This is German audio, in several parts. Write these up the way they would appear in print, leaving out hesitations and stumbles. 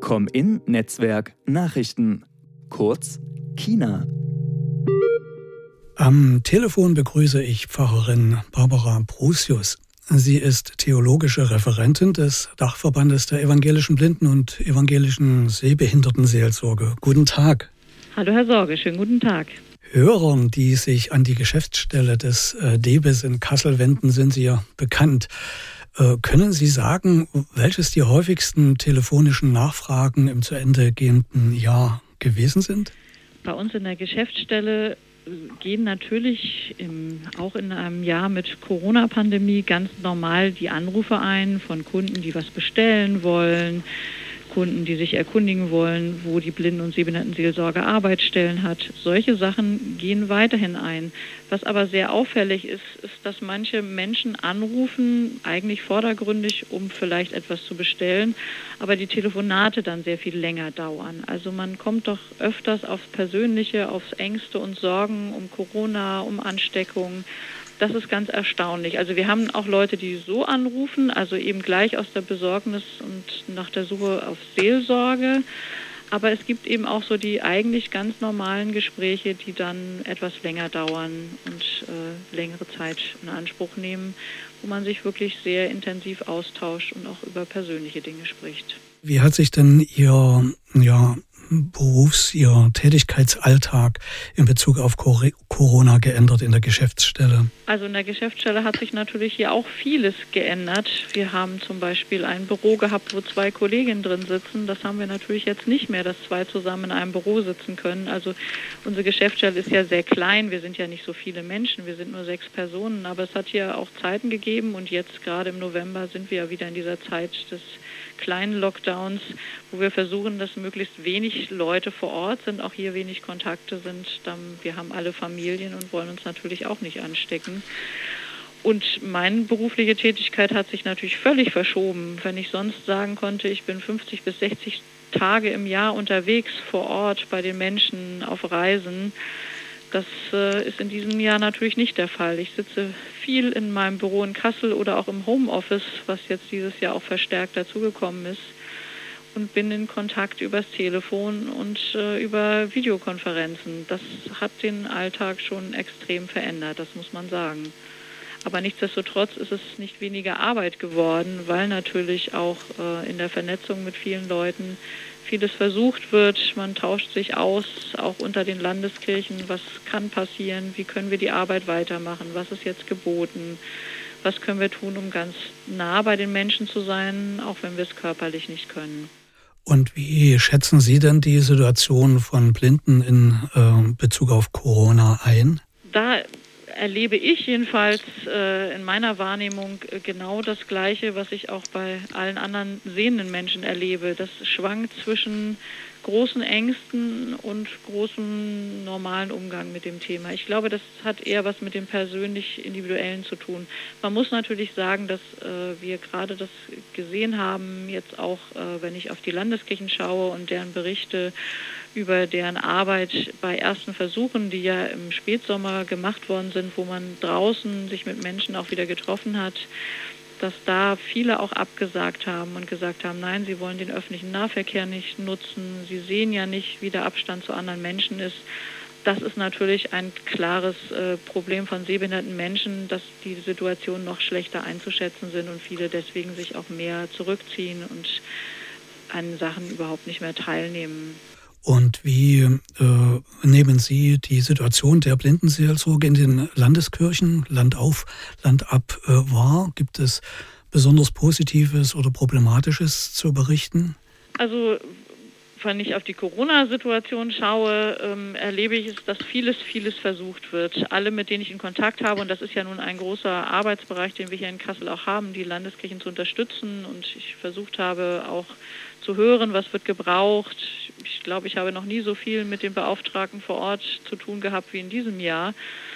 Com-In Netzwerk Nachrichten, kurz Kina. Am Telefon begrüße ich Pfarrerin Barbara Brusius. Sie ist theologische Referentin des Dachverbandes der evangelischen Blinden- und evangelischen Sehbehindertenseelsorge. Guten Tag. Hallo Herr Sorge, schönen guten Tag. Hörern, die sich an die Geschäftsstelle des DEBIS in Kassel wenden, sind Sie ja bekannt. Können Sie sagen, welches die häufigsten telefonischen Nachfragen im zu Ende gehenden Jahr gewesen sind? Bei uns in der Geschäftsstelle gehen natürlich auch in einem Jahr mit Corona-Pandemie ganz normal die Anrufe ein von Kunden, die was bestellen wollen, Kunden, die sich erkundigen wollen, wo die Blinden- und Sehbehindertenseelsorge Arbeitsstellen hat. Solche Sachen gehen weiterhin ein. Was aber sehr auffällig ist, dass manche Menschen anrufen, eigentlich vordergründig, um vielleicht etwas zu bestellen, aber die Telefonate dann sehr viel länger dauern. Also man kommt doch öfters aufs Persönliche, aufs Ängste und Sorgen um Corona, um Ansteckung. Das ist ganz erstaunlich. Also wir haben auch Leute, die so anrufen, also eben gleich aus der Besorgnis und nach der Suche auf Seelsorge. Aber es gibt eben auch so die eigentlich ganz normalen Gespräche, die dann etwas länger dauern und längere Zeit in Anspruch nehmen, wo man sich wirklich sehr intensiv austauscht und auch über persönliche Dinge spricht. Wie hat sich denn Ihr Ihr Tätigkeitsalltag in Bezug auf Corona geändert in der Geschäftsstelle? Also in der Geschäftsstelle hat sich natürlich hier auch vieles geändert. Wir haben zum Beispiel ein Büro gehabt, wo 2 Kolleginnen drin sitzen. Das haben wir natürlich jetzt nicht mehr, dass 2 zusammen in einem Büro sitzen können. Also unsere Geschäftsstelle ist ja sehr klein. Wir sind ja nicht so viele Menschen. Wir sind nur 6 Personen. Aber es hat hier auch Zeiten gegeben. Und jetzt gerade im November sind wir ja wieder in dieser Zeit des kleinen Lockdowns, wo wir versuchen, dass möglichst wenig Leute vor Ort sind, auch hier wenig Kontakte sind. Wir haben alle Familien und wollen uns natürlich auch nicht anstecken. Und meine berufliche Tätigkeit hat sich natürlich völlig verschoben. Wenn ich sonst sagen konnte, ich bin 50 bis 60 Tage im Jahr unterwegs vor Ort bei den Menschen auf Reisen, das ist in diesem Jahr natürlich nicht der Fall. Ich sitze viel in meinem Büro in Kassel oder auch im Homeoffice, was jetzt dieses Jahr auch verstärkt dazugekommen ist, und bin in Kontakt übers Telefon und über Videokonferenzen. Das hat den Alltag schon extrem verändert, das muss man sagen. Aber nichtsdestotrotz ist es nicht weniger Arbeit geworden, weil natürlich auch in der Vernetzung mit vielen Leuten vieles versucht wird. Man tauscht sich aus, auch unter den Landeskirchen. Was kann passieren? Wie können wir die Arbeit weitermachen? Was ist jetzt geboten? Was können wir tun, um ganz nah bei den Menschen zu sein, auch wenn wir es körperlich nicht können? Und wie schätzen Sie denn die Situation von Blinden in Bezug auf Corona ein? Da erlebe ich jedenfalls in meiner Wahrnehmung genau das Gleiche, was ich auch bei allen anderen sehenden Menschen erlebe. Das schwankt zwischen großen Ängsten und großem normalen Umgang mit dem Thema. Ich glaube, das hat eher was mit dem persönlich Individuellen zu tun. Man muss natürlich sagen, dass wir gerade das gesehen haben, jetzt auch, wenn ich auf die Landeskirchen schaue und deren Berichte über deren Arbeit bei ersten Versuchen, die ja im Spätsommer gemacht worden sind, wo man draußen sich mit Menschen auch wieder getroffen hat, dass da viele auch abgesagt haben und gesagt haben, nein, sie wollen den öffentlichen Nahverkehr nicht nutzen, sie sehen ja nicht, wie der Abstand zu anderen Menschen ist. Das ist natürlich ein klares Problem von sehbehinderten Menschen, dass die Situationen noch schlechter einzuschätzen sind und viele deswegen sich auch mehr zurückziehen und an Sachen überhaupt nicht mehr teilnehmen. Und wie nehmen Sie die Situation der Blindenseelsorge in den Landeskirchen, Land auf, Land ab, wahr? Gibt es besonders Positives oder Problematisches zu berichten? Also wenn ich auf die Corona-Situation schaue, erlebe ich es, dass vieles versucht wird. Alle, mit denen ich in Kontakt habe, und das ist ja nun ein großer Arbeitsbereich, den wir hier in Kassel auch haben, die Landeskirchen zu unterstützen. Und ich versucht habe auch zu hören, was wird gebraucht. Ich glaube, ich habe noch nie so viel mit den Beauftragten vor Ort zu tun gehabt wie in diesem Jahr.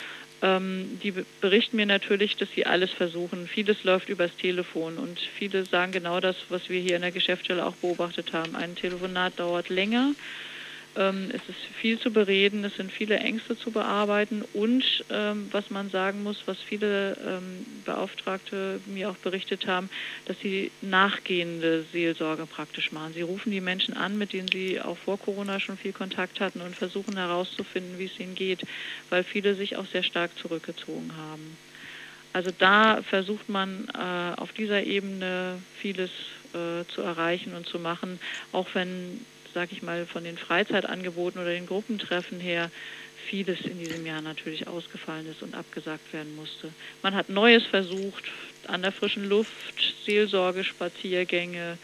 Die berichten mir natürlich, dass sie alles versuchen. Vieles läuft übers Telefon und viele sagen genau das, was wir hier in der Geschäftsstelle auch beobachtet haben. Ein Telefonat dauert länger. Es ist viel zu bereden, es sind viele Ängste zu bearbeiten und was man sagen muss, was viele Beauftragte mir auch berichtet haben, dass sie nachgehende Seelsorge praktisch machen. Sie rufen die Menschen an, mit denen sie auch vor Corona schon viel Kontakt hatten und versuchen herauszufinden, wie es ihnen geht, weil viele sich auch sehr stark zurückgezogen haben. Also da versucht man auf dieser Ebene vieles zu erreichen und zu machen, auch wenn, sag ich mal, von den Freizeitangeboten oder den Gruppentreffen her vieles in diesem Jahr natürlich ausgefallen ist und abgesagt werden musste. Man hat Neues versucht, an der frischen Luft, Seelsorge, Spaziergänge.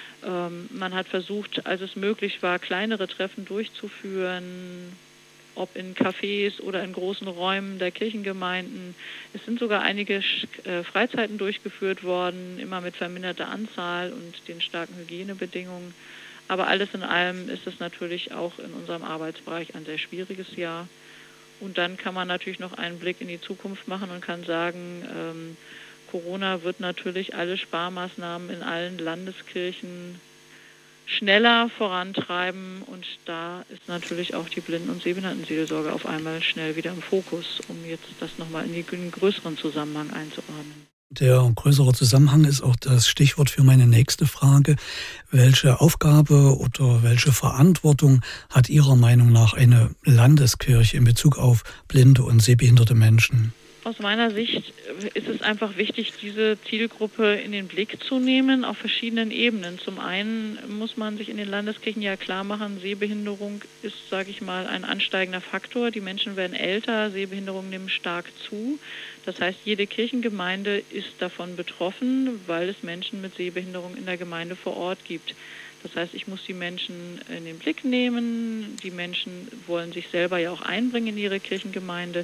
Man hat versucht, als es möglich war, kleinere Treffen durchzuführen, ob in Cafés oder in großen Räumen der Kirchengemeinden. Es sind sogar einige Freizeiten durchgeführt worden, immer mit verminderter Anzahl und den starken Hygienebedingungen. Aber alles in allem ist es natürlich auch in unserem Arbeitsbereich ein sehr schwieriges Jahr. Und dann kann man natürlich noch einen Blick in die Zukunft machen und kann sagen, Corona wird natürlich alle Sparmaßnahmen in allen Landeskirchen schneller vorantreiben. Und da ist natürlich auch die Blinden- und Sehbehindertenseelsorge auf einmal schnell wieder im Fokus, um jetzt das nochmal in den größeren Zusammenhang einzuordnen. Der größere Zusammenhang ist auch das Stichwort für meine nächste Frage. Welche Aufgabe oder welche Verantwortung hat Ihrer Meinung nach eine Landeskirche in Bezug auf blinde und sehbehinderte Menschen? Aus meiner Sicht ist es einfach wichtig, diese Zielgruppe in den Blick zu nehmen auf verschiedenen Ebenen. Zum einen muss man sich in den Landeskirchen ja klar machen, Sehbehinderung ist, sage ich mal, ein ansteigender Faktor. Die Menschen werden älter, Sehbehinderungen nehmen stark zu. Das heißt, jede Kirchengemeinde ist davon betroffen, weil es Menschen mit Sehbehinderung in der Gemeinde vor Ort gibt. Das heißt, ich muss die Menschen in den Blick nehmen. Die Menschen wollen sich selber ja auch einbringen in ihre Kirchengemeinde.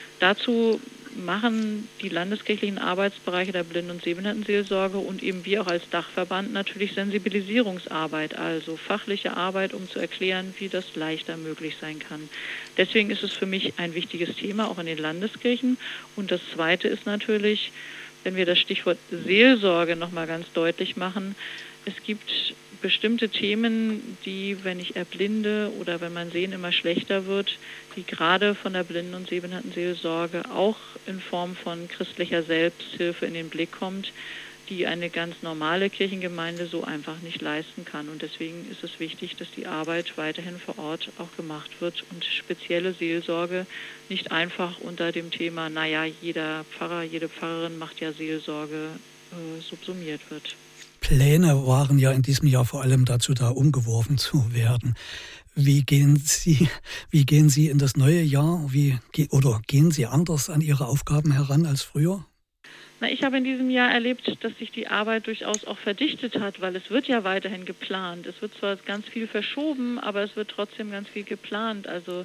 Dazu machen die landeskirchlichen Arbeitsbereiche der Blinden- und Sehbehindertenseelsorge und eben wir auch als Dachverband natürlich Sensibilisierungsarbeit, also fachliche Arbeit, um zu erklären, wie das leichter möglich sein kann. Deswegen ist es für mich ein wichtiges Thema, auch in den Landeskirchen. Und das Zweite ist natürlich, wenn wir das Stichwort Seelsorge nochmal ganz deutlich machen, es gibt bestimmte Themen, die, wenn ich erblinde oder wenn mein Sehen immer schlechter wird, die gerade von der Blinden- und Sehbehindertenseelsorge auch in Form von christlicher Selbsthilfe in den Blick kommt, die eine ganz normale Kirchengemeinde so einfach nicht leisten kann. Und deswegen ist es wichtig, dass die Arbeit weiterhin vor Ort auch gemacht wird und spezielle Seelsorge nicht einfach unter dem Thema, naja, jeder Pfarrer, jede Pfarrerin macht ja Seelsorge, subsumiert wird. Pläne waren ja in diesem Jahr vor allem dazu da, umgeworfen zu werden. Wie gehen Sie in das neue Jahr? Oder gehen Sie anders an Ihre Aufgaben heran als früher? Na, ich habe in diesem Jahr erlebt, dass sich die Arbeit durchaus auch verdichtet hat, weil es wird ja weiterhin geplant. Es wird zwar ganz viel verschoben, aber es wird trotzdem ganz viel geplant. Also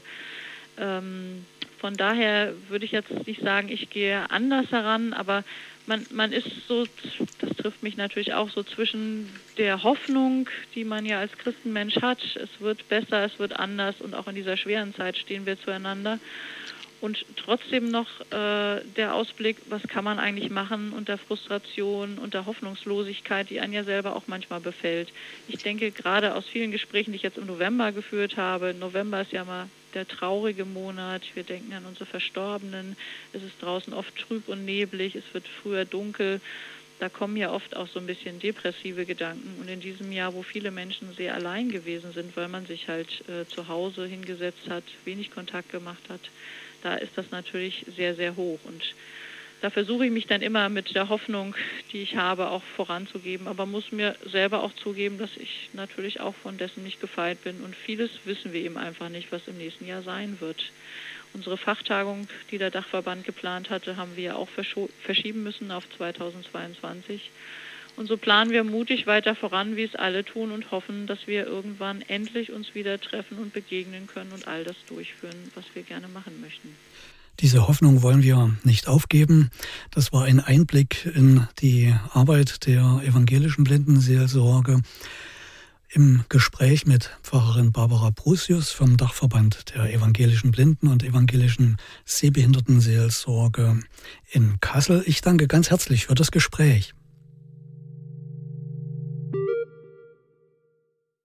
von daher würde ich jetzt nicht sagen, ich gehe anders heran, aber man ist so, das trifft mich natürlich auch so zwischen der Hoffnung, die man ja als Christenmensch hat, es wird besser, es wird anders und auch in dieser schweren Zeit stehen wir zueinander. Und trotzdem noch der Ausblick, was kann man eigentlich machen unter Frustration, unter Hoffnungslosigkeit, die einen ja selber auch manchmal befällt. Ich denke, gerade aus vielen Gesprächen, die ich jetzt im November geführt habe, November ist ja mal der traurige Monat, wir denken an unsere Verstorbenen, es ist draußen oft trüb und neblig, es wird früher dunkel, da kommen ja oft auch so ein bisschen depressive Gedanken. Und in diesem Jahr, wo viele Menschen sehr allein gewesen sind, weil man sich halt zu Hause hingesetzt hat, wenig Kontakt gemacht hat, da ist das natürlich sehr, sehr hoch. Und da versuche ich mich dann immer mit der Hoffnung, die ich habe, auch voranzugeben, aber muss mir selber auch zugeben, dass ich natürlich auch von dessen nicht gefeit bin. Und vieles wissen wir eben einfach nicht, was im nächsten Jahr sein wird. Unsere Fachtagung, die der Dachverband geplant hatte, haben wir auch verschieben müssen auf 2022. Und so planen wir mutig weiter voran, wie es alle tun und hoffen, dass wir irgendwann endlich uns wieder treffen und begegnen können und all das durchführen, was wir gerne machen möchten. Diese Hoffnung wollen wir nicht aufgeben. Das war ein Einblick in die Arbeit der evangelischen Blindenseelsorge im Gespräch mit Pfarrerin Barbara Prusius vom Dachverband der evangelischen Blinden- und evangelischen Sehbehindertenseelsorge in Kassel. Ich danke ganz herzlich für das Gespräch.